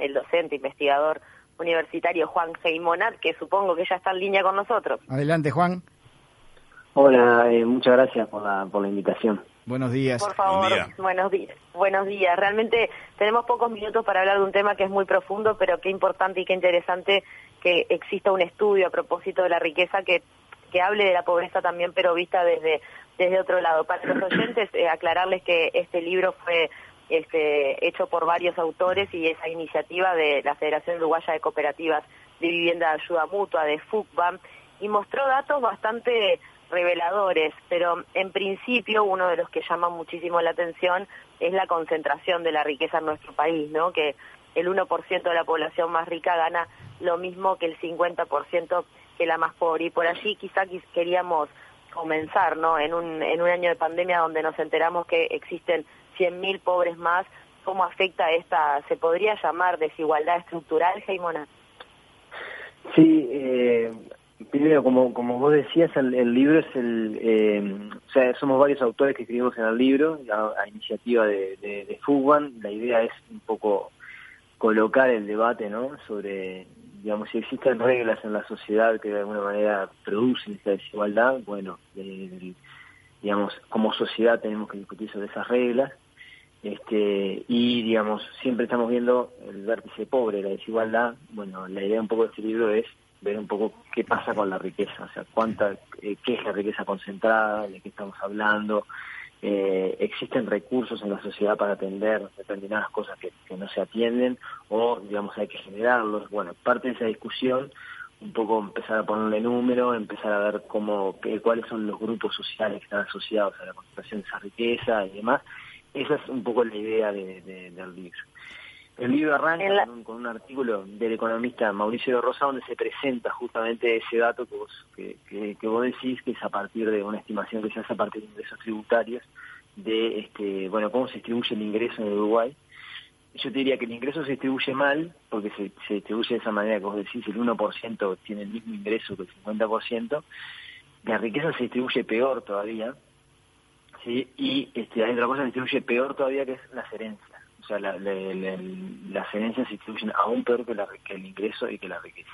el docente, investigador universitario Juan Geymonat, que supongo que ya está en línea con nosotros. Adelante, Juan. Hola, muchas gracias por la invitación. Buenos días. Por favor, buenos días. Buenos días. Realmente tenemos pocos minutos para hablar de un tema que es muy profundo, pero qué importante y qué interesante que exista un estudio a propósito de la riqueza que hable de la pobreza también, pero vista desde otro lado. Para los oyentes, aclararles que este libro fue hecho por varios autores y esa iniciativa de la Federación Uruguaya de Cooperativas de Vivienda de Ayuda Mutua, de FUCBA, y mostró datos bastante reveladores, pero en principio uno de los que llama muchísimo la atención es la concentración de la riqueza en nuestro país, ¿no? Que el 1% de la población más rica gana lo mismo que el 50% que la más pobre, y por allí quizá queríamos comenzar, ¿no? En un año de pandemia donde nos enteramos que existen 100.000 pobres más, ¿cómo afecta esta, se podría llamar, desigualdad estructural, Geymonat? Sí, primero, como vos decías, el libro es o sea, somos varios autores que escribimos en el libro, a iniciativa de FUCBAN. La idea es un poco colocar el debate, ¿no?, sobre, digamos, si existen reglas en la sociedad que de alguna manera producen esta desigualdad. Bueno, digamos, como sociedad tenemos que discutir sobre esas reglas, y, digamos, siempre estamos viendo el vértice pobre, la desigualdad. Bueno, la idea un poco de este libro es ver un poco qué pasa con la riqueza, o sea, qué es la riqueza concentrada, de qué estamos hablando. Existen recursos en la sociedad para atender determinadas cosas que no se atienden, o, digamos, hay que generarlos. Bueno, parte de esa discusión, un poco empezar a ponerle número, empezar a ver cuáles son los grupos sociales que están asociados a la concentración de esa riqueza y demás. Esa es un poco la idea del libro. El libro arranca con un artículo del economista Mauricio de Rosa, donde se presenta justamente ese dato que vos decís, que es a partir de una estimación que se hace a partir de ingresos tributarios, de cómo se distribuye el ingreso en Uruguay. Yo te diría que el ingreso se distribuye mal, porque se distribuye de esa manera que vos decís, el 1% tiene el mismo ingreso que el 50%, la riqueza se distribuye peor todavía, ¿sí? Y hay otra cosa que se distribuye peor todavía, que es las herencias. O sea, las herencias se distribuyen aún peor que el ingreso y que la riqueza.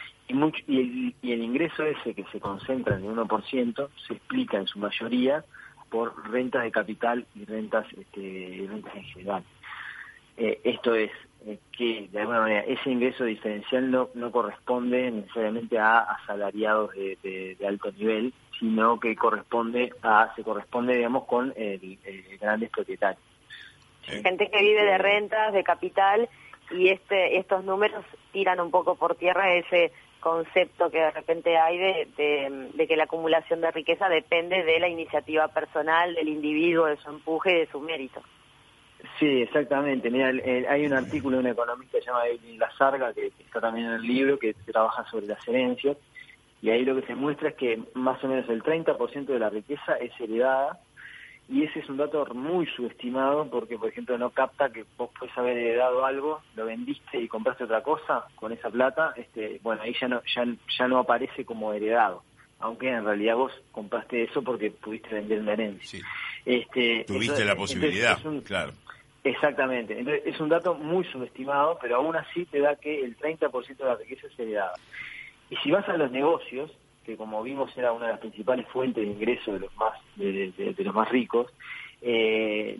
Y el ingreso ese que se concentra en el 1% se explica en su mayoría por rentas de capital y rentas en general. Esto es que, de alguna manera, ese ingreso diferencial no corresponde necesariamente a asalariados de alto nivel, sino que se corresponde, digamos, con grandes propietarios. Gente que vive de rentas, de capital, y estos números tiran un poco por tierra ese concepto que de repente hay de que la acumulación de riqueza depende de la iniciativa personal, del individuo, de su empuje y de su mérito. Sí, exactamente. Mira, hay un artículo de un economista que se llama Evelyn Lazarga, que está también en el libro, que trabaja sobre las herencias, y ahí lo que se muestra es que más o menos el 30% de la riqueza es heredada, y ese es un dato muy subestimado porque, por ejemplo, no capta que vos puedes haber heredado algo, lo vendiste y compraste otra cosa con esa plata. Bueno, ahí ya no aparece como heredado, aunque en realidad vos compraste eso porque pudiste vender una herencia. Sí. Tuviste la posibilidad, claro. Exactamente. Entonces, es un dato muy subestimado, pero aún así te da que el 30% de la riqueza es heredada. Y si vas a los negocios, que como vimos era una de las principales fuentes de ingreso de los más ricos, el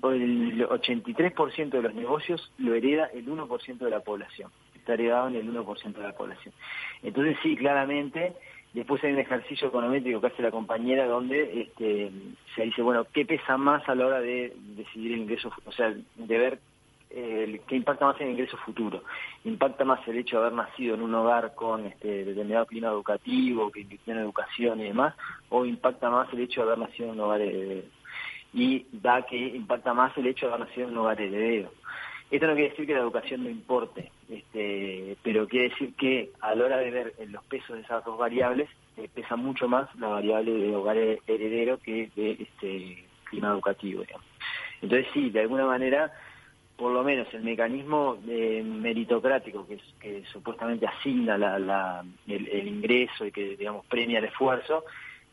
83% de los negocios lo hereda el 1% de la población. Está heredado en el 1% de la población. Entonces sí, claramente, después hay un ejercicio econométrico que hace la compañera donde se dice, bueno, ¿qué pesa más a la hora de decidir el ingreso? O sea, de ver qué impacta más en el ingreso futuro. ¿Impacta más el hecho de haber nacido en un hogar con determinado clima educativo, que invirtió en educación y demás, o impacta más el hecho de haber nacido en un hogar heredero? Y da que impacta más el hecho de haber nacido en un hogar heredero. Esto no quiere decir que la educación no importe, pero quiere decir que a la hora de ver los pesos de esas dos variables, pesa mucho más la variable de hogar heredero que de clima educativo, digamos. Entonces sí, de alguna manera, por lo menos el mecanismo meritocrático que supuestamente asigna el ingreso y que, digamos, premia el esfuerzo,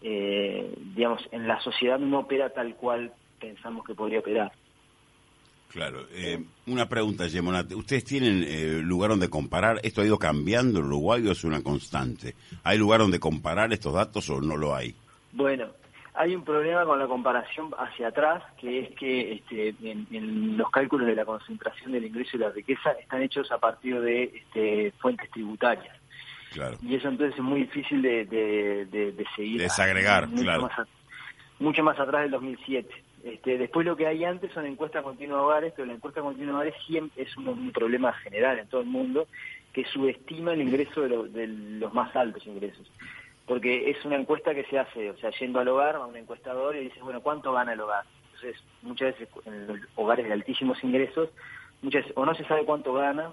digamos, en la sociedad no opera tal cual pensamos que podría operar. Claro. Una pregunta, Gemonat. ¿Ustedes tienen lugar donde comparar? ¿Esto ha ido cambiando en Uruguay o es una constante? ¿Hay lugar donde comparar estos datos o no lo hay? Bueno, hay un problema con la comparación hacia atrás, que es que en los cálculos de la concentración del ingreso y la riqueza están hechos a partir de fuentes tributarias. Claro. Y eso entonces es muy difícil de seguir. Desagregar, claro. Mucho más atrás del 2007. Después lo que hay antes son encuestas continua de hogares, pero la encuesta continua de hogares siempre es un problema general en todo el mundo, que subestima el ingreso de los más altos ingresos. Porque es una encuesta que se hace, o sea, yendo al hogar, a un encuestador y dice, bueno, ¿cuánto gana el hogar? Entonces, muchas veces en los hogares de altísimos ingresos, muchas veces, o no se sabe cuánto gana,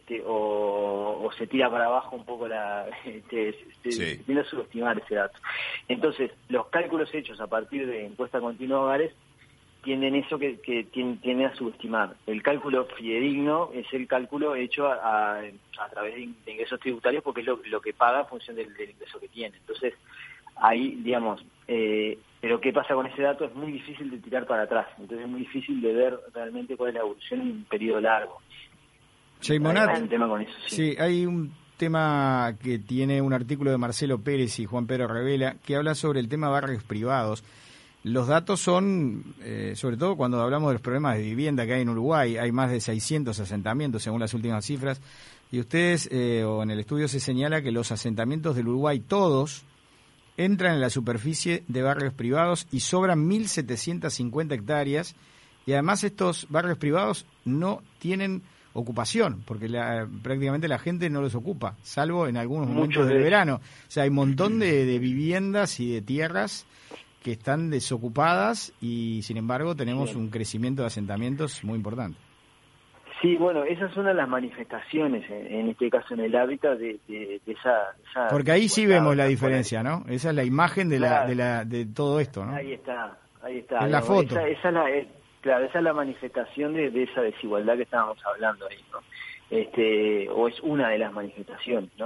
o se tira para abajo un poco se tiende a subestimar ese dato. Entonces, los cálculos hechos a partir de encuesta continua de hogares tienen eso que tienden a subestimar. El cálculo fidedigno es el cálculo hecho a través de ingresos tributarios, porque es lo que paga en función del ingreso que tiene. Entonces, ahí, digamos, pero ¿qué pasa con ese dato? Es muy difícil de tirar para atrás. Entonces es muy difícil de ver realmente cuál es la evolución en un periodo largo. Gemonat, hay un tema con eso, sí, hay un tema que tiene un artículo de Marcelo Pérez y Juan Pedro Revela que habla sobre el tema de barrios privados. Los datos son, sobre todo cuando hablamos de los problemas de vivienda que hay en Uruguay, hay más de 600 asentamientos según las últimas cifras, y ustedes, o en el estudio se señala que los asentamientos del Uruguay todos entran en la superficie de barrios privados y sobran 1.750 hectáreas, y además estos barrios privados no tienen ocupación, porque prácticamente la gente no los ocupa, salvo en algunos momentos del verano. O sea, hay un montón de viviendas y de tierras que están desocupadas y, sin embargo, tenemos un crecimiento de asentamientos muy importante. Sí, bueno, esa es una de las manifestaciones, en este caso en el hábitat, de esa... Porque ahí sí vemos la diferencia, ¿no? Esa es la imagen de todo esto, ¿no? Ahí está. En la foto. Esa es la manifestación de esa desigualdad que estábamos hablando ahí, ¿no? O es una de las manifestaciones, ¿no?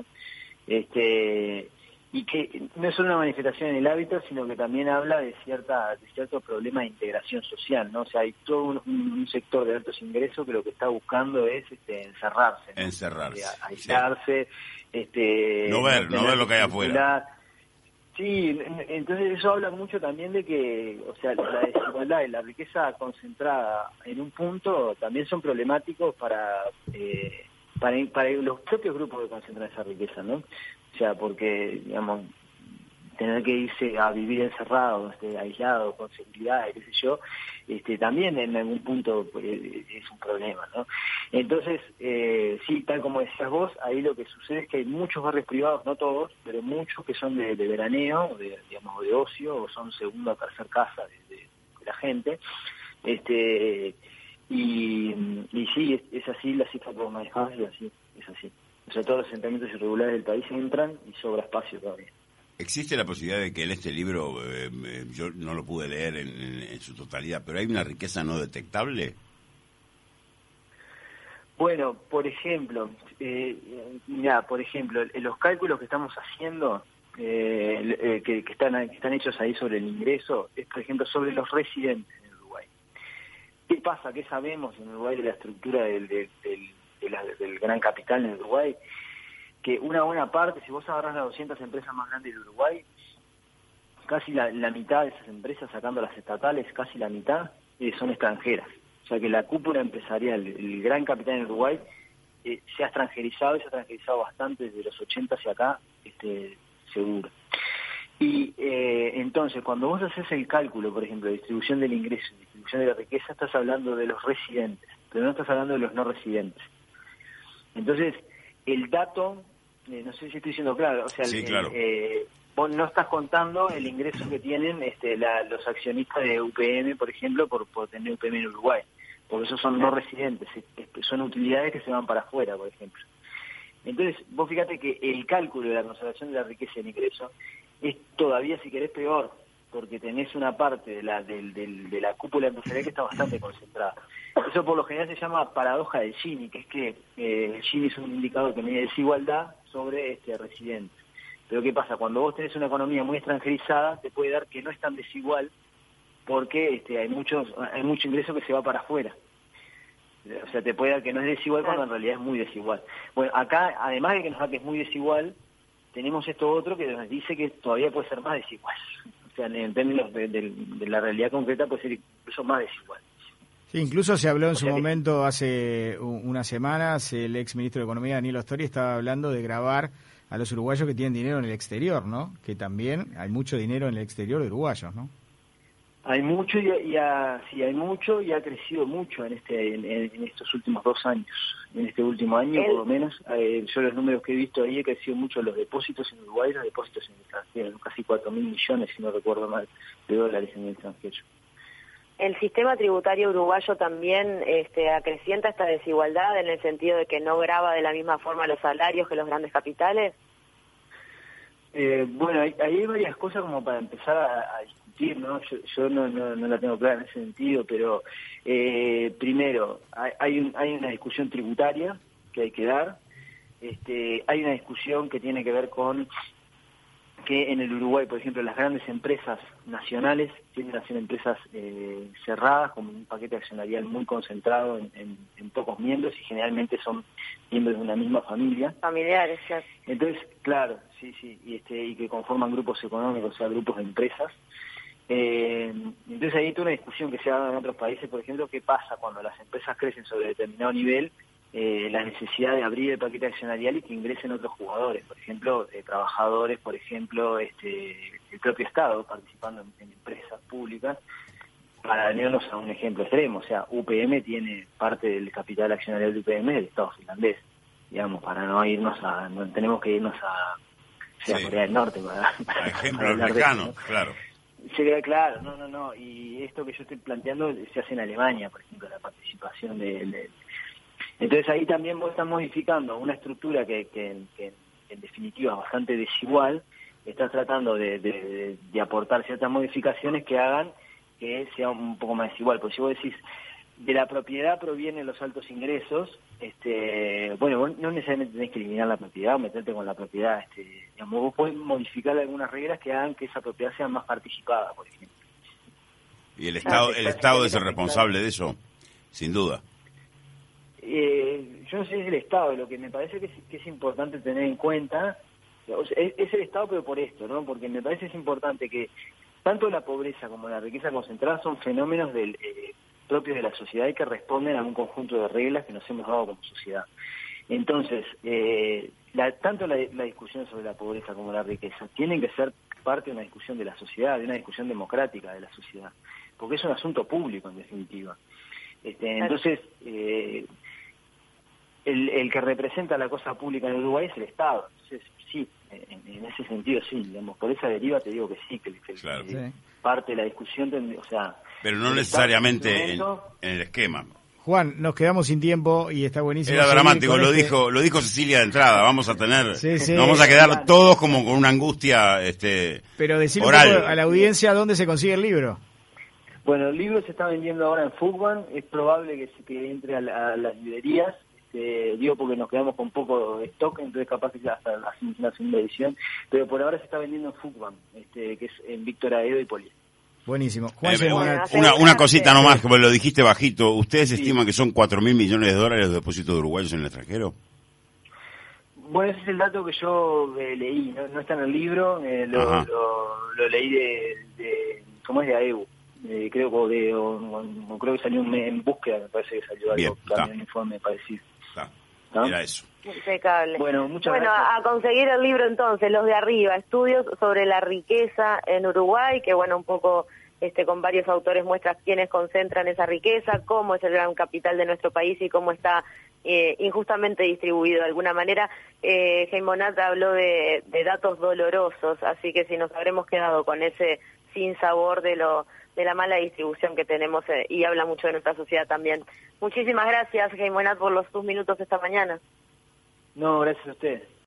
Y que no es solo una manifestación en el hábitat, sino que también habla de cierto problema de integración social, ¿no? O sea, hay todo un sector de altos ingresos que lo que está buscando es encerrarse, ¿no? Aislarse, no ver lo que hay afuera. Sí, entonces eso habla mucho también de que, o sea, la desigualdad y la riqueza concentrada en un punto también son problemáticos para los propios grupos que concentran esa riqueza, ¿no? O sea, porque, digamos, tener que irse a vivir encerrado, aislado, con seguridad, qué sé yo, también en algún punto es un problema, ¿no? Entonces, sí, tal como decías vos, ahí lo que sucede es que hay muchos barrios privados, no todos, pero muchos que son de veraneo, de ocio, o son segunda o tercera casa de la gente, y sí, es así la cifra que vos manejás, y así, es así. O sea, todos los asentamientos irregulares del país entran y sobra espacio todavía. ¿Existe la posibilidad de que en este libro, yo no lo pude leer en su totalidad, pero hay una riqueza no detectable? Bueno, por ejemplo, los cálculos que estamos haciendo, que están hechos ahí sobre el ingreso, es por ejemplo sobre los residentes en Uruguay. ¿Qué pasa? ¿Qué sabemos en Uruguay de la estructura del gran capital en Uruguay? Que una buena parte, si vos agarrás las 200 empresas más grandes de Uruguay, casi la mitad de esas empresas, sacando las estatales, casi la mitad son extranjeras. O sea que la cúpula empresarial, el gran capital en Uruguay, se ha extranjerizado bastante desde los 80 hacia acá, seguro. Y entonces, cuando vos haces el cálculo, por ejemplo, de distribución del ingreso, distribución de la riqueza, estás hablando de los residentes, pero no estás hablando de los no residentes. Entonces, el dato, no sé si estoy siendo claro, o sea, sí, claro. Vos no estás contando el ingreso que tienen los accionistas de UPM, por ejemplo, por tener UPM en Uruguay, porque esos son no residentes, son utilidades que se van para afuera, por ejemplo. Entonces, vos fíjate que el cálculo de la conservación de la riqueza y el ingreso es todavía, si querés, peor, porque tenés una parte de la cúpula empresarial que está bastante concentrada. Eso por lo general se llama paradoja del Gini, que es que el Gini es un indicador que mide desigualdad sobre residentes. Pero ¿qué pasa? Cuando vos tenés una economía muy extranjerizada, te puede dar que no es tan desigual porque hay mucho ingreso que se va para afuera. O sea, te puede dar que no es desigual cuando en realidad es muy desigual. Bueno, acá, además de que nos da que es muy desigual, tenemos esto otro que nos dice que todavía puede ser más desigual. O sea, en términos de la realidad concreta puede ser incluso más desigual. Sí, incluso se habló en O su sea que, momento, hace unas semanas, el ex ministro de Economía, Daniel Ostori, estaba hablando de gravar a los uruguayos que tienen dinero en el exterior, ¿no? Que también hay mucho dinero en el exterior de uruguayos, ¿no? hay mucho sí, hay mucho y ha crecido mucho en estos últimos 2 años. En este último año, por lo menos, yo los números que he visto ahí, he crecido mucho los depósitos en Uruguay y los depósitos en el extranjero, casi 4.000 millones, si no recuerdo mal, de dólares en el extranjero. El sistema tributario uruguayo también acrecienta esta desigualdad en el sentido de que no grava de la misma forma los salarios que los grandes capitales. Bueno, ahí hay varias cosas como para empezar a discutir, ¿no? Yo no la tengo clara en ese sentido, pero primero, hay una discusión tributaria que hay que dar. Hay una discusión que tiene que ver con que en el Uruguay, por ejemplo, las grandes empresas nacionales tienden a ser empresas cerradas, con un paquete accionarial muy concentrado en pocos miembros y generalmente son miembros de una misma familia. Familiares, claro. Entonces, claro, sí, y que conforman grupos económicos, o sea, grupos de empresas. Entonces ahí hay toda una discusión que se ha dado en otros países, por ejemplo, qué pasa cuando las empresas crecen sobre determinado nivel, la necesidad de abrir el paquete accionarial y que ingresen otros jugadores, por ejemplo, trabajadores, por ejemplo, el propio Estado participando en empresas públicas, para venirnos a un ejemplo extremo. O sea, UPM tiene parte del capital accionarial de UPM del Estado finlandés, digamos, para no tenemos que irnos a Corea del Norte para ejemplo hablar mexicano, de eso, ¿no? claro. Sería claro, no, y esto que yo estoy planteando se hace en Alemania, por ejemplo, la participación Entonces ahí también vos estás modificando una estructura que en definitiva es bastante desigual, estás tratando de aportar ciertas modificaciones que hagan que sea un poco más desigual. Porque si vos decís, de la propiedad provienen los altos ingresos, bueno, vos no necesariamente tenés que eliminar la propiedad o meterte con la propiedad, digamos, vos podés modificar algunas reglas que hagan que esa propiedad sea más participada, por ejemplo. Y el Estado es el responsable de eso, sin duda. Yo no sé si es el Estado, lo que me parece que es importante tener en cuenta, es el Estado pero por esto, ¿no? Porque me parece que es importante que tanto la pobreza como la riqueza concentrada son fenómenos propios de la sociedad y que responden a un conjunto de reglas que nos hemos dado como sociedad. Entonces, tanto la discusión sobre la pobreza como la riqueza tienen que ser parte de una discusión de la sociedad, de una discusión democrática de la sociedad, porque es un asunto público en definitiva. Entonces, el que representa la cosa pública en Uruguay es el Estado. Entonces, sí, en ese sentido sí, digamos, por esa deriva te digo que sí, que Claro. parte de la discusión, o sea... Pero no necesariamente en el esquema. Juan, nos quedamos sin tiempo y está buenísimo. Era dramático, lo dijo Cecilia de entrada, vamos a tener, Sí. nos vamos a quedar todos como con una angustia Pero decirle un oral. poco a la audiencia dónde se consigue el libro. Bueno, el libro se está vendiendo ahora en Fugman, es probable que entre a las librerías, digo porque nos quedamos con poco stock, entonces capaz que hasta la segunda edición, pero por ahora se está vendiendo en Fugman, que es en Víctor Aedo y Poli. Buenísimo. Juan Una cosita nomás, como lo dijiste bajito, ¿ustedes estiman que son 4.000 millones de dólares de depósitos de uruguayos en el extranjero? Bueno, ese es el dato que yo leí, no está en el libro, lo leí de ¿cómo es? De AEU. Creo que salió en búsqueda, me parece que salió algo, también un informe parecido. Era eso. Impecable. Bueno, muchas gracias. A conseguir el libro entonces, los de arriba, estudios sobre la riqueza en Uruguay, que bueno, un poco con varios autores muestra quiénes concentran esa riqueza, cómo es el gran capital de nuestro país y cómo está injustamente distribuido de alguna manera. Geimonat habló de datos dolorosos, así que si nos habremos quedado con ese sinsabor de la mala distribución que tenemos y habla mucho de nuestra sociedad también. Muchísimas gracias, Geimonat, por tus minutos esta mañana. No, gracias a ustedes.